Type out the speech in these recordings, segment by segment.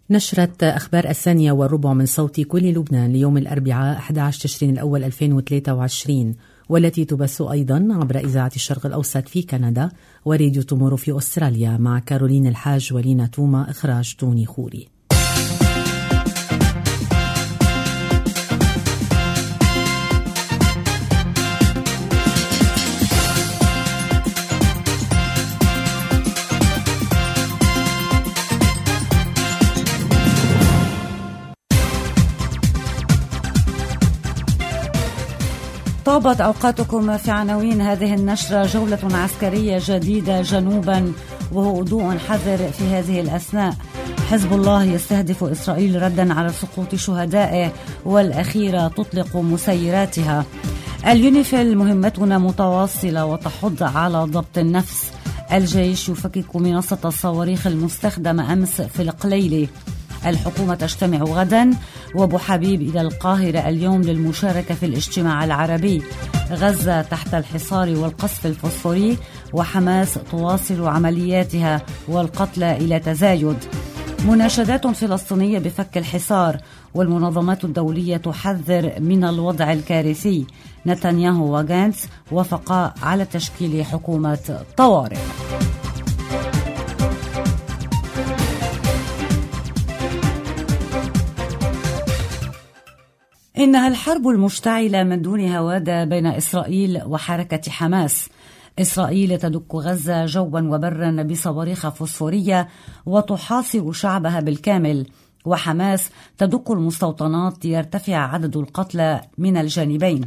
نشرة أخبار 1:15 من صوت كل لبنان ليوم الأربعاء 11 تشرين الأول 2023، والتي تبث أيضا عبر إذاعة الشرق الأوسط في كندا وراديو تومورو في أستراليا، مع كارولين الحاج ولينا توما، إخراج توني خوري. طابت أوقاتكم في عناوين هذه النشرة. جولة عسكرية جديدة جنوبا وهدوء حذر في هذه الأثناء. حزب الله يستهدف إسرائيل ردا على سقوط شهدائه، والأخيرة تطلق مسيراتها. اليونيفيل مهمتنا متواصلة وتحض على ضبط النفس. الجيش يفكك منصة الصواريخ المستخدمة أمس في القليلي. الحكومة تجتمع غدا، وابو حبيب إلى القاهرة اليوم للمشاركة في الاجتماع العربي. غزة تحت الحصار والقصف الفوسفوري، وحماس تواصل عملياتها والقتلى إلى تزايد. مناشدات فلسطينية بفك الحصار، والمنظمات الدولية تحذر من الوضع الكارثي. نتنياهو وغانتس وافقا على تشكيل حكومة طوارئ. إنها الحرب المشتعلة من دون هوادة بين إسرائيل وحركة حماس. إسرائيل تدك غزة جوا وبرا بصواريخ فوسفورية وتحاصر شعبها بالكامل، وحماس تدك المستوطنات ليرتفع عدد القتلى من الجانبين.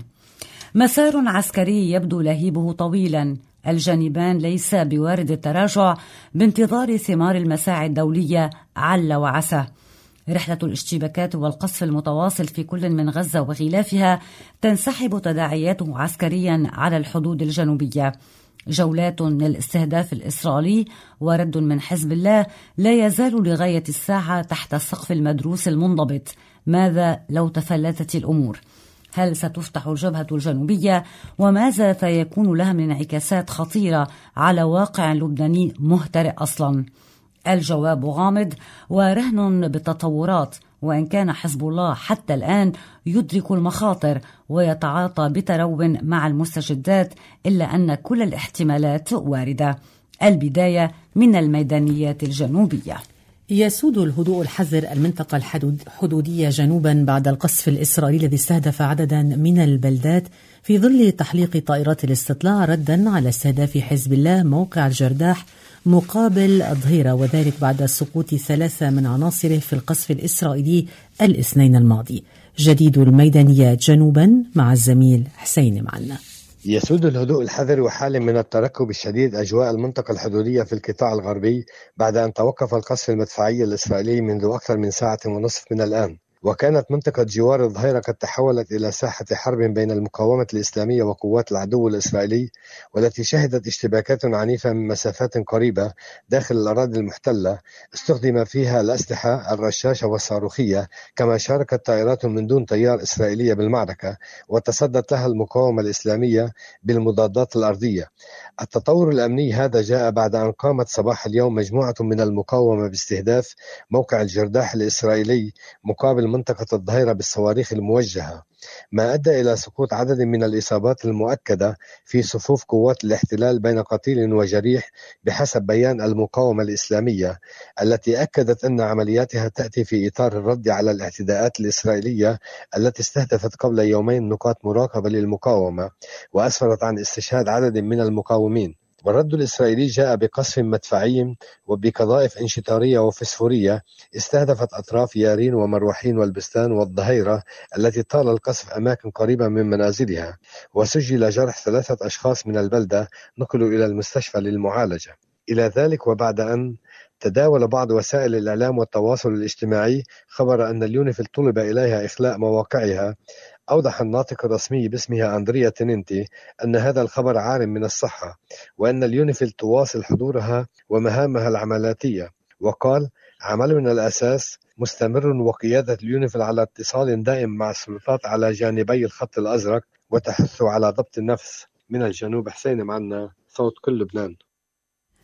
مسار عسكري يبدو لهيبه طويلا. الجانبان ليس بوارد التراجع بانتظار ثمار المساعي الدولية عل وعسى. رحلة الاشتباكات والقصف المتواصل في كل من غزة وغلافها تنسحب تداعياته عسكريا على الحدود الجنوبية. جولات للاستهداف الإسرائيلي ورد من حزب الله لا يزال لغاية الساعة تحت السقف المدروس المنضبط. ماذا لو تفلتت الأمور؟ هل ستفتح الجبهة الجنوبية؟ وماذا سيكون لها من انعكاسات خطيرة على واقع لبناني مهترئ أصلا؟ الجواب غامض ورهن بالتطورات، وإن كان حزب الله حتى الآن يدرك المخاطر ويتعاطى بترو مع المستجدات، إلا أن كل الاحتمالات واردة. البداية من الميدانيات الجنوبية. يسود الهدوء الحذر المنطقة الحدودية جنوبا بعد القصف الإسرائيلي الذي استهدف عددا من البلدات، في ظل تحليق طائرات الاستطلاع ردا على استهداف حزب الله موقع الجرداح مقابل الظهيرة، وذلك بعد سقوط 3 من عناصره في القصف الإسرائيلي الاثنين الماضي. جديد الميدانيات جنوبا مع الزميل حسين معنا. يسود الهدوء الحذر وحالة من الترقب الشديد أجواء المنطقة الحدودية في القطاع الغربي بعد أن توقف القصف المدفعي الإسرائيلي منذ أكثر من ساعة ونصف من الآن. وكانت منطقة جوار الظهيرة قد تحولت إلى ساحة حرب بين المقاومة الإسلامية وقوات العدو الإسرائيلي، والتي شهدت اشتباكات عنيفة من مسافات قريبة داخل الأراضي المحتلة استخدم فيها الأسلحة الرشاشة والصاروخية، كما شاركت طائرات من دون طيار إسرائيلية بالمعركة، وتصدت لها المقاومة الإسلامية بالمضادات الأرضية. التطور الأمني هذا جاء بعد أن قامت صباح اليوم مجموعة من المقاومة باستهداف موقع الجرداح الإسرائيلي مقابل منطقة الظهيرة بالصواريخ الموجهة، ما أدى إلى سقوط عدد من الإصابات المؤكدة في صفوف قوات الاحتلال بين قتيل وجريح، بحسب بيان المقاومة الإسلامية التي أكدت أن عملياتها تأتي في إطار الرد على الاعتداءات الإسرائيلية التي استهدفت قبل يومين نقاط مراقبة للمقاومة وأسفرت عن استشهاد عدد من المقاومين. والرد الإسرائيلي جاء بقصف مدفعي وبقذائف انشطارية وفسفورية استهدفت أطراف يارين ومروحين والبستان والظهيرة التي طال القصف أماكن قريبة من منازلها، وسجل جرح 3 أشخاص من البلدة نقلوا إلى المستشفى للمعالجة. إلى ذلك، وبعد أن تداول بعض وسائل الإعلام والتواصل الاجتماعي خبر أن اليونيفيل طلب إليها إخلاء مواقعها، أوضح الناطق الرسمي باسمها أندريا تينينتي أن هذا الخبر عار من الصحة، وأن اليونيفيل تواصل حضورها ومهامها العملياتية. وقال: عملنا الأساس مستمر، وقيادة اليونيفيل على اتصال دائم مع السلطات على جانبي الخط الأزرق وتحث على ضبط النفس. من الجنوب حسين معنا، صوت كل لبنان.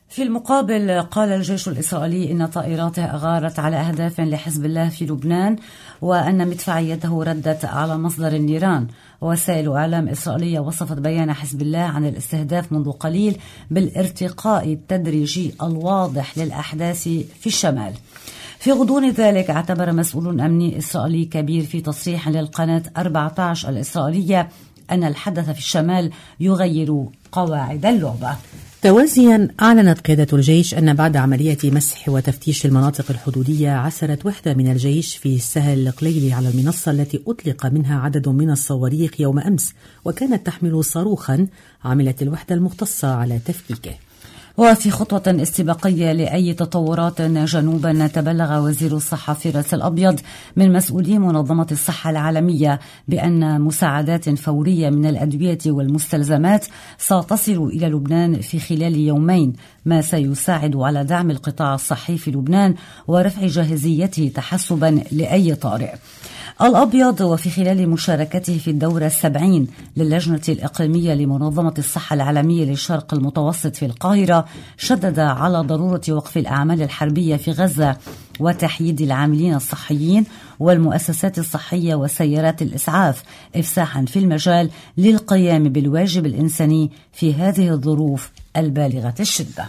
في المقابل قال الجيش الإسرائيلي إن طائراته أغارت على أهداف لحزب الله في لبنان، وأن مدفعيته ردت على مصدر النيران. وسائل إعلام إسرائيلية وصفت بيان حزب الله عن الاستهداف منذ قليل بالارتقاء التدريجي الواضح للأحداث في الشمال. في غضون ذلك اعتبر مسؤول أمني إسرائيلي كبير في تصريح للقناة 14 الإسرائيلية أن الحدث في الشمال يغير قواعد اللعبة. توازيا أعلنت قيادة الجيش أن بعد عملية مسح وتفتيش المناطق الحدودية عثرت وحدة من الجيش في السهل القليلي على المنصة التي أطلق منها عدد من الصواريخ يوم أمس، وكانت تحمل صاروخا عملت الوحدة المختصة على تفكيكه. وفي خطوة استباقية لأي تطورات جنوبا، تبلغ وزير الصحة فراس الأبيض من مسؤولي منظمة الصحة العالمية بأن مساعدات فورية من الأدوية والمستلزمات ستصل إلى لبنان في خلال يومين، ما سيساعد على دعم القطاع الصحي في لبنان ورفع جاهزيته تحسبا لأي طارئ. الأبيض وفي خلال مشاركته في الدورة 70 للجنة الإقليمية لمنظمة الصحة العالمية للشرق المتوسط في القاهرة شدد على ضرورة وقف الأعمال الحربية في غزة وتحييد العاملين الصحيين والمؤسسات الصحية وسيارات الإسعاف إفساحا في المجال للقيام بالواجب الإنساني في هذه الظروف البالغة الشدة.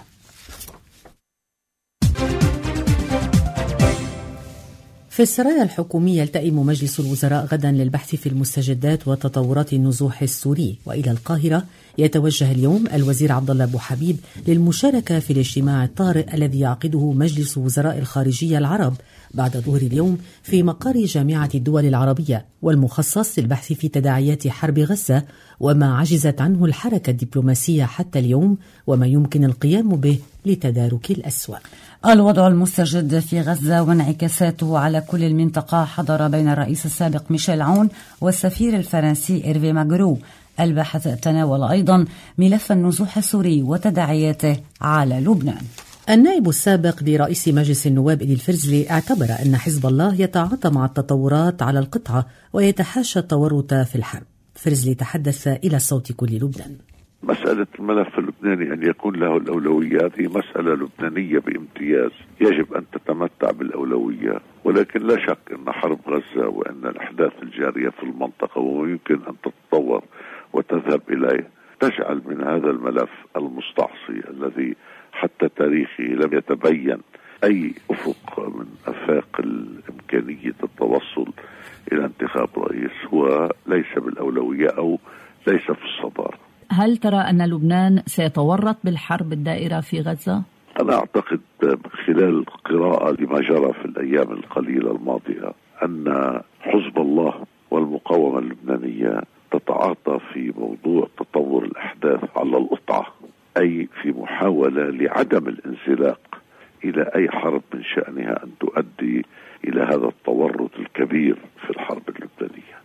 في السرايا الحكومية يلتئم مجلس الوزراء غدا للبحث في المستجدات وتطورات النزوح السوري، وإلى القاهرة يتوجه اليوم الوزير عبد الله أبو حبيب للمشاركة في الاجتماع الطارئ الذي يعقده مجلس وزراء الخارجية العرب بعد ظهر اليوم في مقر جامعة الدول العربية، والمخصص للبحث في تداعيات حرب غزة وما عجزت عنه الحركة الدبلوماسية حتى اليوم وما يمكن القيام به لتدارك الأسوأ. الوضع المستجد في غزة وانعكاساته على كل المنطقة حضر بين الرئيس السابق ميشيل عون والسفير الفرنسي إيرفي ماغرو. الباحث تناول أيضا ملف النزوح السوري وتداعياته على لبنان. النائب السابق لرئيس مجلس النواب إلي الفرزلي اعتبر أن حزب الله يتعاطى مع التطورات على القطعة ويتحاشى التورط في الحرب. فرزلي تحدث إلى صوت كل لبنان. مسألة الملف اللبناني أن يكون له الأولويات هي مسألة لبنانية بامتياز، يجب أن تتمتع بالأولوية، ولكن لا شك أن حرب غزة وأن الأحداث الجارية في المنطقة ويمكن أن تتطور وتذهب إليه تجعل من هذا الملف المستعصي الذي حتى تاريخه لم يتبين أي أفق من أفاق الإمكانية التوصل إلى انتخاب رئيس هو ليس بالأولوية أو ليس في الصدارة. هل ترى أن لبنان سيتورط بالحرب الدائرة في غزة؟ أنا أعتقد من خلال قراءة لما جرى في الأيام القليلة الماضية أن حزب الله والمقاومة اللبنانية تتعاطى في موضوع تطور الأحداث على القطعة، أي في محاولة لعدم الانزلاق إلى أي حرب من شأنها أن تؤدي إلى هذا التورط الكبير في الحرب اللبنانية.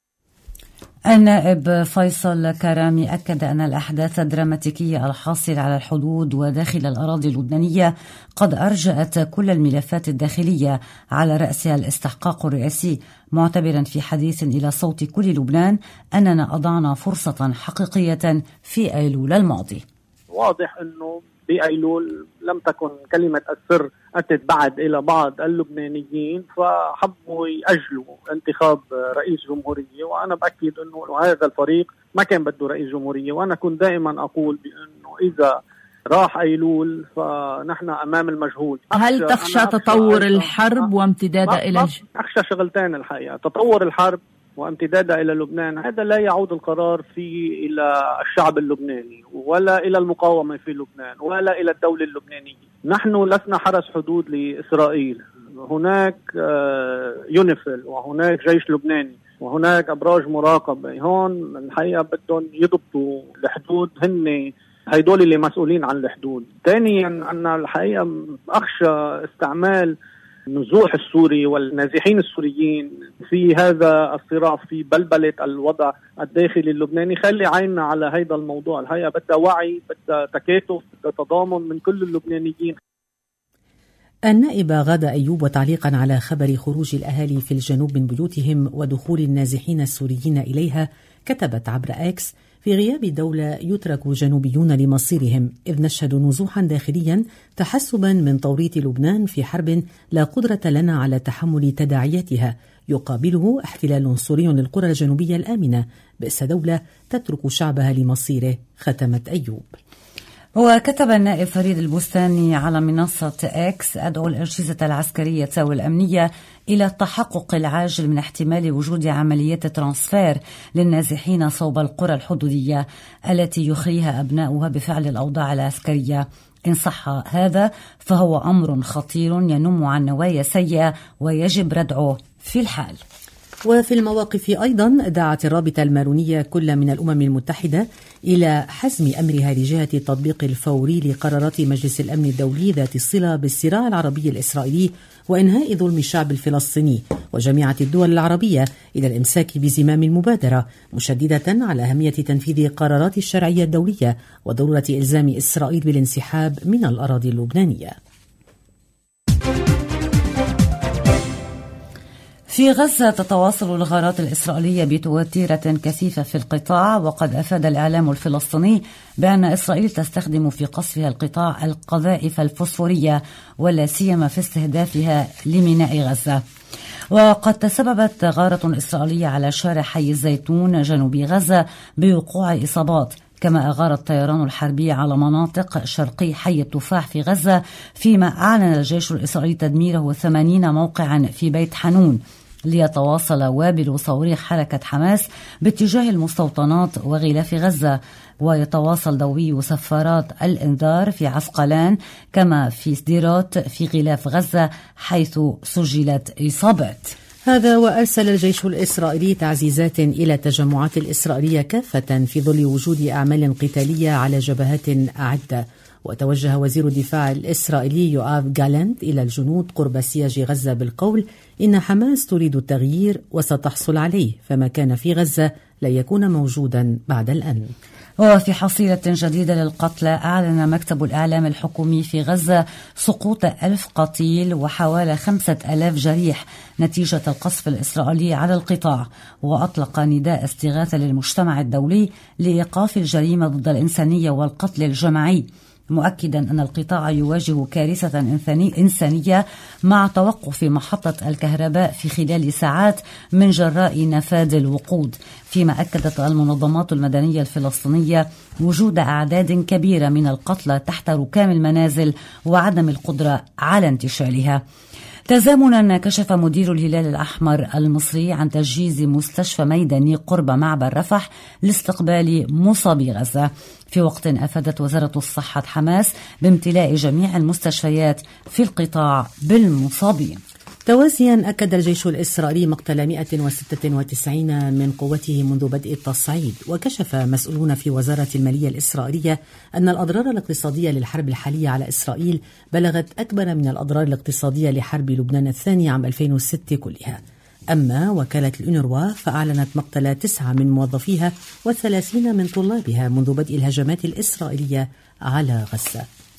النائب فيصل كرامي أكد أن الأحداث الدراماتيكية الحاصلة على الحدود وداخل الأراضي اللبنانية قد أرجأت كل الملفات الداخلية على رأسها الاستحقاق الرئاسي، معتبرا في حديث إلى صوت كل لبنان أننا أضعنا فرصة حقيقية في أيلول الماضي. واضح أنه بأيلول لم تكن كلمة السر أتت بعد إلى بعض اللبنانيين فحبوا يأجلوا انتخاب رئيس جمهورية، وأنا بأكد أنه هذا الفريق ما كان بده رئيس جمهورية، وأنا كنت دائما أقول بأنه إذا راح أيلول فنحن أمام المجهول. هل تخشى تطور الحرب وامتدادها إلى أخشى شغلتين الحقيقة، تطور الحرب وامتدادها إلى لبنان. هذا لا يعود القرار فيه إلى الشعب اللبناني ولا إلى المقاومة في لبنان ولا إلى الدولة اللبنانية. نحن لسنا حرس حدود لإسرائيل، هناك يونيفيل وهناك جيش لبناني وهناك أبراج مراقبة. هون الحقيقة بدهم يضبطوا الحدود، هن هيدول اللي مسؤولين عن الحدود. ثانيا أنا الحقيقة أخشى استعمال النزوح السوري والنازحين السوريين في هذا الصراع في بلبلة الوضع الداخلي اللبناني. خلي عيننا على هذا الموضوع، الحقيقة بدها وعي، بدها تكاتف، بدها تضامن من كل اللبنانيين. النائبة غادة أيوب وتعليقا على خبر خروج الأهالي في الجنوب من بيوتهم ودخول النازحين السوريين إليها كتبت عبر إكس: في غياب الدولة يترك جنوبيون لمصيرهم، إذ نشهد نزوحا داخليا تحسبا من توريط لبنان في حرب لا قدرة لنا على تحمل تداعياتها، يقابله احتلال عنصري للقرى الجنوبية الآمنة، بئس دولة تترك شعبها لمصيره، ختمت أيوب. وكتب النائب فريد البستاني على منصة إكس: أدعو الأجهزة العسكرية والأمنية إلى التحقق العاجل من احتمال وجود عمليات ترانسفير للنازحين صوب القرى الحدودية التي يخريها أبناؤها بفعل الأوضاع العسكرية. إن صح هذا فهو أمر خطير ينم عن نوايا سيئة ويجب ردعه في الحال. وفي المواقف أيضا دعت الرابطة المارونية كل من الأمم المتحدة إلى حزم أمرها لجهة التطبيق الفوري لقرارات مجلس الأمن الدولي ذات الصلة بالصراع العربي الإسرائيلي وإنهاء ظلم الشعب الفلسطيني، وجامعة الدول العربية إلى الإمساك بزمام المبادرة، مشددة على أهمية تنفيذ قرارات الشرعية الدولية وضرورة إلزام إسرائيل بالانسحاب من الأراضي اللبنانية. في غزة تتواصل الغارات الإسرائيلية بتوتيرة كثيفة في القطاع، وقد أفاد الإعلام الفلسطيني بأن إسرائيل تستخدم في قصفها القطاع القذائف الفوسفورية ولا سيما في استهدافها لميناء غزة. وقد تسببت غارة إسرائيلية على شارع حي الزيتون جنوب غزة بوقوع إصابات، كما أغار الطيران الحربي على مناطق شرقي حي التفاح في غزة، فيما أعلن الجيش الإسرائيلي تدميره 80 موقعا في بيت حنون، ليتواصل وابل صواريخ حركة حماس باتجاه المستوطنات وغلاف غزة، ويتواصل دوي سفارات الإنذار في عسقلان كما في سديروت في غلاف غزة حيث سجلت إصابات. هذا وأرسل الجيش الإسرائيلي تعزيزات إلى التجمعات الإسرائيلية كافة في ظل وجود أعمال قتالية على جبهات عدة. وتوجه وزير الدفاع الإسرائيلي يوآف جالنت إلى الجنود قرب سياج غزة بالقول: إن حماس تريد التغيير وستحصل عليه، فما كان في غزة لا يكون موجودا بعد الآن. وفي حصيلة جديدة للقتلى، أعلن مكتب الإعلام الحكومي في غزة سقوط 1000 قتيل وحوالي 5000 جريح نتيجة القصف الإسرائيلي على القطاع، وأطلق نداء استغاثة للمجتمع الدولي لإيقاف الجريمة ضد الإنسانية والقتل الجماعي، مؤكدا أن القطاع يواجه كارثة إنسانية مع توقف محطة الكهرباء في خلال ساعات من جراء نفاذ الوقود. فيما أكدت المنظمات المدنية الفلسطينية وجود أعداد كبيرة من القتلى تحت ركام المنازل وعدم القدرة على انتشالها. تزامنا كشف مدير الهلال الأحمر المصري عن تجهيز مستشفى ميداني قرب معبر رفح لاستقبال مصابي غزة، في وقت أفادت وزارة الصحة حماس بامتلاء جميع المستشفيات في القطاع بالمصابين. توازيا أكد الجيش الإسرائيلي مقتل 196 من قوته منذ بدء التصعيد، وكشف مسؤولون في وزارة المالية الإسرائيلية أن الأضرار الاقتصادية للحرب الحالية على إسرائيل بلغت أكبر من الأضرار الاقتصادية لحرب لبنان الثاني عام 2006 كلها. أما وكالة الأونروا فأعلنت مقتل 9 من موظفيها و30 من طلابها منذ بدء الهجمات الإسرائيلية على غزة.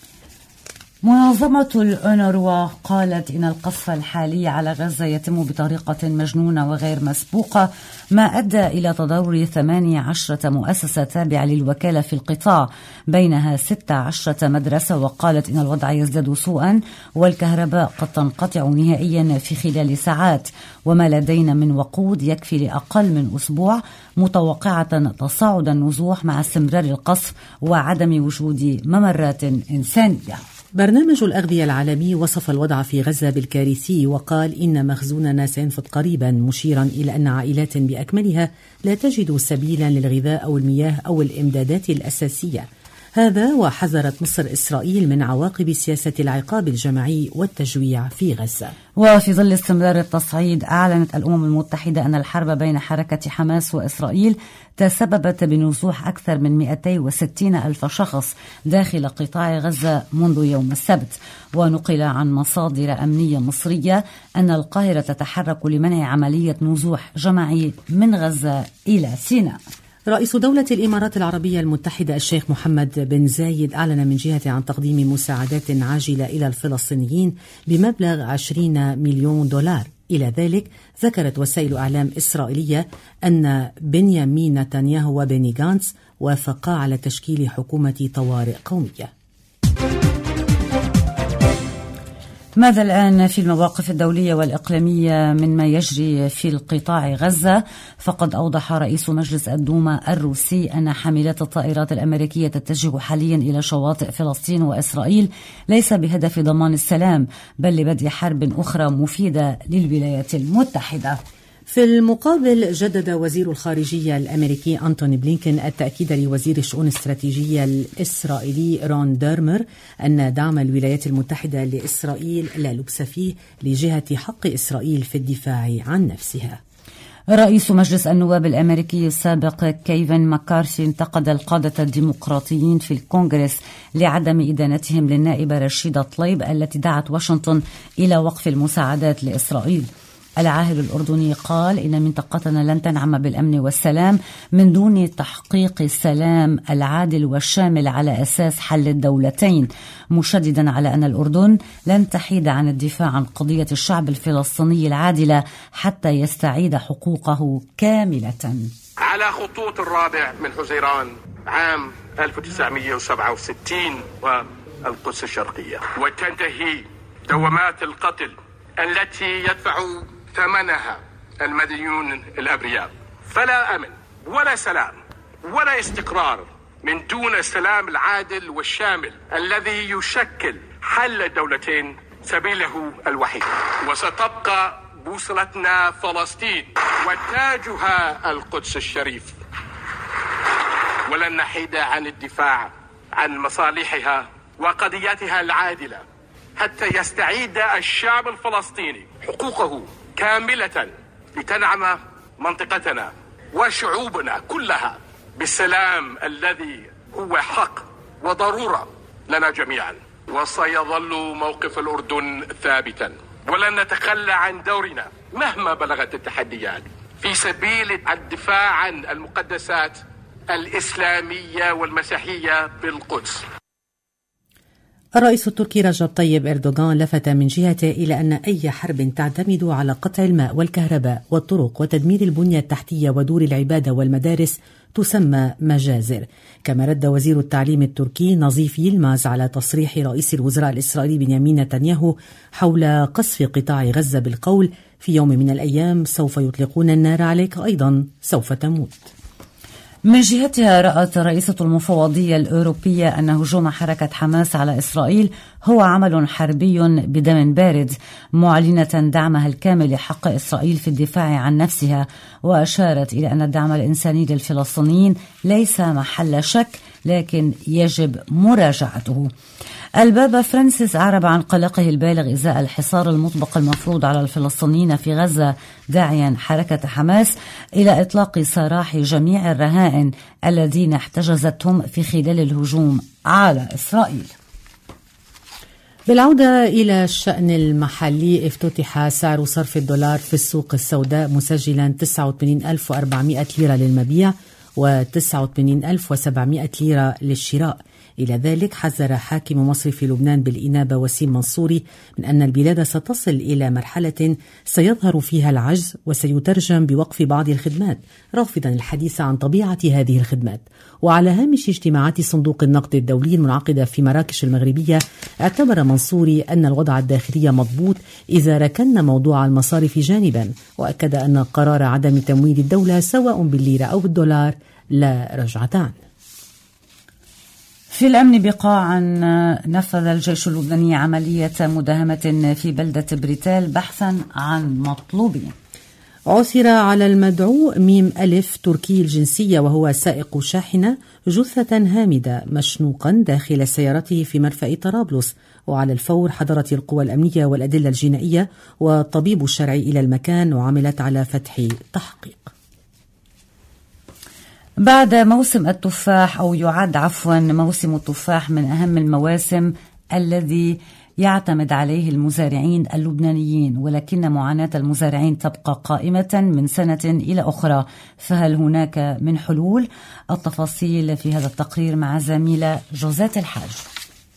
منظمة الأونروا قالت إن القصف الحالي على غزة يتم بطريقة مجنونة وغير مسبوقة، ما أدى إلى تضرر 18 مؤسسة تابعة للوكالة في القطاع، بينها 16 مدرسة، وقالت إن الوضع يزداد سوءا والكهرباء قد تنقطع نهائيا في خلال ساعات، وما لدينا من وقود يكفي لأقل من أسبوع، متوقعة تصاعد النزوح مع استمرار القصف وعدم وجود ممرات إنسانية. برنامج الأغذية العالمي وصف الوضع في غزة بالكارثي، وقال إن مخزوننا سينفذ قريبا، مشيرا إلى أن عائلات بأكملها لا تجد سبيلا للغذاء أو المياه أو الإمدادات الأساسية. هذا وحذرت مصر إسرائيل من عواقب سياسة العقاب الجماعي والتجويع في غزة. وفي ظل استمرار التصعيد، أعلنت الأمم المتحدة أن الحرب بين حركة حماس وإسرائيل تسببت بنزوح أكثر من 260 ألف شخص داخل قطاع غزة منذ يوم السبت. ونقل عن مصادر أمنية مصرية أن القاهرة تتحرك لمنع عملية نزوح جماعي من غزة إلى سيناء. رئيس دولة الإمارات العربية المتحدة الشيخ محمد بن زايد أعلن من جهة عن تقديم مساعدات عاجلة إلى الفلسطينيين بمبلغ 20 مليون دولار، إلى ذلك ذكرت وسائل إعلام إسرائيلية أن بنيامين نتنياهو وبيني غانتس وافقا على تشكيل حكومة طوارئ قومية. ماذا الآن في المواقف الدولية والإقليمية من ما يجري في القطاع غزة؟ فقد أوضح رئيس مجلس الدوما الروسي أن حاملات الطائرات الأمريكية تتجه حاليا إلى شواطئ فلسطين وإسرائيل ليس بهدف ضمان السلام بل لبدء حرب أخرى مفيدة للولايات المتحدة. في المقابل جدد وزير الخارجية الأمريكي أنتوني بلينكن التأكيد لوزير الشؤون الاستراتيجية الإسرائيلي رون ديرمر أن دعم الولايات المتحدة لإسرائيل لا لبس فيه لجهة حق إسرائيل في الدفاع عن نفسها. رئيس مجلس النواب الأمريكي السابق كيفن ماكارثي انتقد القادة الديمقراطيين في الكونغرس لعدم إدانتهم للنائبة رشيدة طليب التي دعت واشنطن إلى وقف المساعدات لإسرائيل. العاهل الأردني قال إن منطقتنا لن تنعم بالأمن والسلام من دون تحقيق السلام العادل والشامل على أساس حل الدولتين، مشددا على أن الأردن لن تحيد عن الدفاع عن قضية الشعب الفلسطيني العادلة حتى يستعيد حقوقه كاملة. على خطوط 4 من حزيران عام 1967 والقدس الشرقية، وتنتهي دوامات القتل التي يدفع ثمنها المدنيون الأبرياء. فلا أمن ولا سلام ولا استقرار من دون السلام العادل والشامل الذي يشكل حل الدولتين سبيله الوحيد. وستبقى بوصلتنا فلسطين وتاجها القدس الشريف، ولن نحيد عن الدفاع عن مصالحها وقضياتها العادلة حتى يستعيد الشعب الفلسطيني حقوقه كاملة لتنعم منطقتنا وشعوبنا كلها بالسلام الذي هو حق وضرورة لنا جميعا. وسيظل موقف الأردن ثابتا، ولن نتخلى عن دورنا مهما بلغت التحديات في سبيل الدفاع عن المقدسات الإسلامية والمسيحية بالقدس. الرئيس التركي رجب طيب إردوغان لفت من جهته إلى أن أي حرب تعتمد على قطع الماء والكهرباء والطرق وتدمير البنية التحتية ودور العبادة والمدارس تسمى مجازر. كما رد وزير التعليم التركي نظيف يلماز على تصريح رئيس الوزراء الإسرائيلي بنيامين نتنياهو حول قصف قطاع غزة بالقول: في يوم من الأيام سوف يطلقون النار عليك أيضا سوف تموت. من جهتها رأت رئيسة المفوضية الأوروبية أن هجوم حركة حماس على إسرائيل هو عمل حربي بدم بارد، معلنة دعمها الكامل لحق إسرائيل في الدفاع عن نفسها، وأشارت إلى أن الدعم الإنساني للفلسطينيين ليس محل شك لكن يجب مراجعته. البابا فرانسيس أعرب عن قلقه البالغ إزاء الحصار المطبق المفروض على الفلسطينيين في غزة، داعيا حركة حماس إلى إطلاق سراح جميع الرهائن الذين احتجزتهم في خلال الهجوم على إسرائيل. بالعودة إلى الشأن المحلي، افتتح سعر صرف الدولار في السوق السوداء مسجلا 89,400 ليرة للمبيع و89,700 ليرة للشراء. إلى ذلك حذر حاكم مصرف لبنان بالإنابة وسيم منصوري من أن البلاد ستصل إلى مرحلة سيظهر فيها العجز وسيترجم بوقف بعض الخدمات، رافضا الحديث عن طبيعة هذه الخدمات. وعلى هامش اجتماعات صندوق النقد الدولي المنعقدة في مراكش المغربية، اعتبر منصوري أن الوضع الداخلي مضبوط إذا ركننا موضوع المصارف جانبا، وأكد أن قرار عدم تمويل الدولة سواء بالليرة أو بالدولار لا رجعة عنه. في الأمن بقاع، نفذ الجيش اللبناني عملية مداهمة في بلدة بريتال بحثا عن مطلوبين. عثر على المدعو ميم ألف تركي الجنسية وهو سائق شاحنة جثة هامدة مشنوقا داخل سيارته في مرفأ طرابلس، وعلى الفور حضرت القوى الأمنية والأدلة الجنائية والطبيب الشرعي إلى المكان وعملت على فتح تحقيق. بعد موسم التفاح أو يعد موسم التفاح من أهم المواسم الذي يعتمد عليه المزارعين اللبنانيين، ولكن معاناة المزارعين تبقى قائمة من سنة إلى أخرى، فهل هناك من حلول؟ التفاصيل في هذا التقرير مع زميلة جوزات الحاج.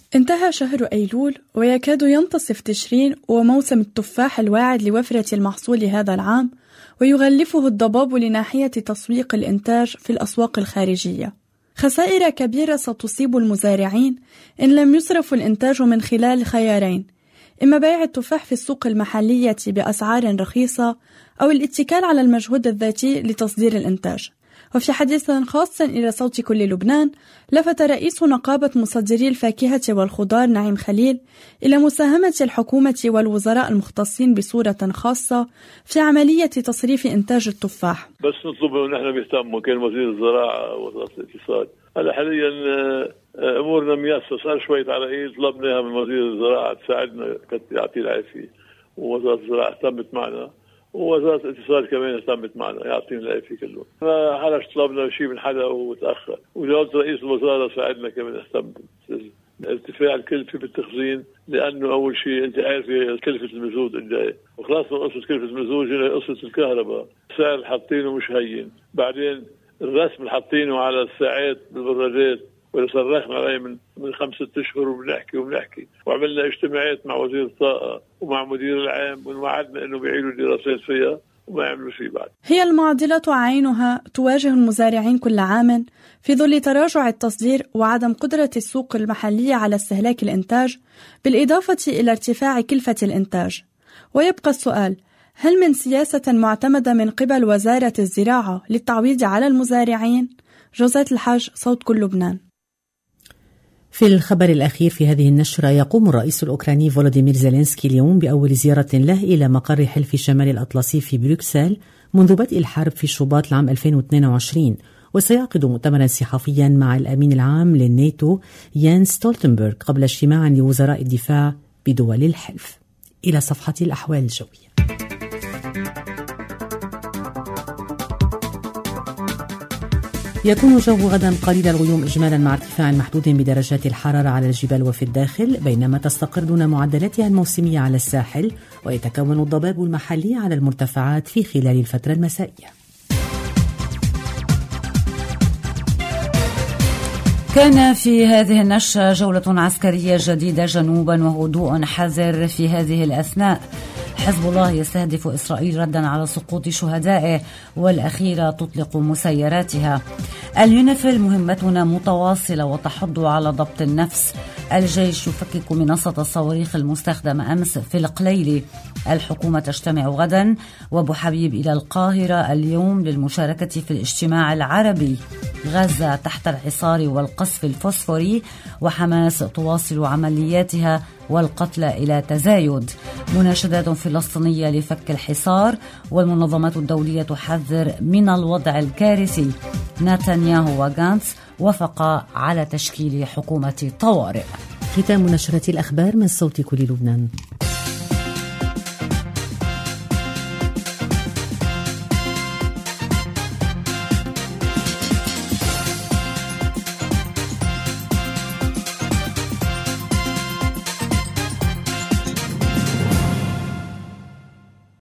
انتهى شهر أيلول ويكاد ينتصف تشرين وموسم التفاح الواعد لوفرة المحصول هذا العام، ويغلفه الضباب لناحية تسويق الإنتاج في الأسواق الخارجية. خسائر كبيرة ستصيب المزارعين إن لم يصرفوا الإنتاج من خلال خيارين: إما بيع التفاح في السوق المحلية بأسعار رخيصة، أو الاتكال على المجهود الذاتي لتصدير الإنتاج. وفي حديث خاص إلى صوت كل لبنان، لفت رئيس نقابة مصدري الفاكهة والخضار نعيم خليل إلى مساهمة الحكومة والوزراء المختصين بصورة خاصة في عملية تصريف إنتاج التفاح. بس نطلب نحن بيهتموا، كان وزير الزراعة ووزارة الاقتصاد. هلا حاليا أمورنا ميسرة، صار شوية على إيد، طلبناها من وزير الزراعة تساعدنا، يعطيه العافية، ووزارة الزراعة اهتمت معنا، ووزارة الاتصال كمان اهتمت معنا، يعطينا العافية كله. ما حدش طلبنا شيء من حدا وتأخر، وجوز رئيس الوزارة ساعدنا كمان، اهتم ارتفاع الكلفة بالتخزين، لأنه أول شيء أنت عارف كلفة المزود الجاي، وخلاص من قصة كلفة المزود جينا قصة الكهرباء، سعر حاطينه مش هين، بعدين الرسم اللي حاطينه على الساعات بالبرادات، ولا صرخنا عليه من 5 أشهر وبنحكي وعملنا اجتماعات مع وزير الطاقة ومع مدير العام، ووعدنا انه بيعيدوا دراسات فيها وما يعملوا شيء بعد. هي المعضلة عينها تواجه المزارعين كل عام في ظل تراجع التصدير وعدم قدرة السوق المحلية على استهلاك الإنتاج، بالإضافة إلى ارتفاع كلفة الإنتاج. ويبقى السؤال: هل من سياسة معتمدة من قبل وزارة الزراعة للتعويض على المزارعين؟ جوزات الحاج، صوت كل لبنان. في الخبر الأخير في هذه النشرة، يقوم الرئيس الأوكراني فولوديمير زيلينسكي اليوم بأول زيارة له إلى مقر حلف شمال الأطلسي في بروكسل منذ بدء الحرب في شباط العام 2022، وسيعقد مؤتمرا صحفيا مع الأمين العام للناتو يانس ستولتنبرغ قبل اجتماع لوزراء الدفاع بدول الحلف. إلى صفحة الأحوال الجوية. يكون الجو غدا قليل الغيوم إجمالا مع ارتفاع محدود بدرجات الحرارة على الجبال وفي الداخل، بينما تستقر دون معدلاتها الموسمية على الساحل، ويتكون الضباب المحلي على المرتفعات في خلال الفترة المسائية. كان في هذه النشرة جولة عسكرية جديدة جنوبا وهدوء حذر في هذه الأثناء. حزب الله يستهدف إسرائيل ردا على سقوط شهدائه، والأخيرة تطلق مسيراتها. اليونيفيل: مهمتنا متواصلة وتحض على ضبط النفس. الجيش يفكك منصة الصواريخ المستخدمة أمس في القليلي. الحكومة تجتمع غدا، وأبو حبيب إلى القاهرة اليوم للمشاركة في الاجتماع العربي. غزة تحت الحصار والقصف الفوسفوري، وحماس تواصل عملياتها والقتلى إلى تزايد. مناشدات فلسطينية لفك الحصار، والمنظمات الدولية تحذر من الوضع الكارثي. نتنياهو وغانتس وافقا على تشكيل حكومة طوارئ. ختام نشرة الأخبار من صوت كل لبنان.